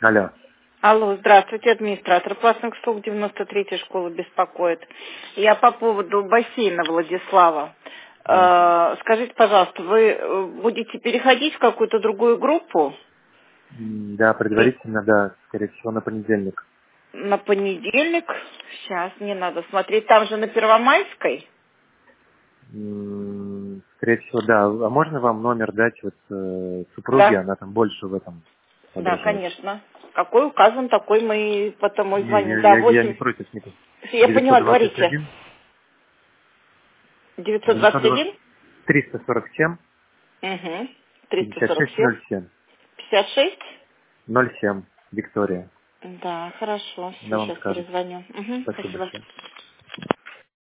Алло. Алло, здравствуйте, администратор классных услуг 93-й школы беспокоит. Я по поводу бассейна Владислава. Скажите, пожалуйста, вы будете переходить в какую-то другую группу? Да, предварительно, да, скорее всего, на понедельник. На понедельник? Сейчас, не надо смотреть. Там же на Первомайской? Скорее всего, да. А можно вам номер дать супруги? Да. Она там больше в этом Да, соображает. конечно. Какой указан, такой мы и потому и Не, звоним. Да, я 8. не против. Не против. Я поняла, говорите. 921 920 921? 347 Угу. 347. 5607. 56? 07. Виктория. Да, хорошо. Она Все, вам сейчас скажет. перезвоню. Угу, Спасибо спасибо. большое.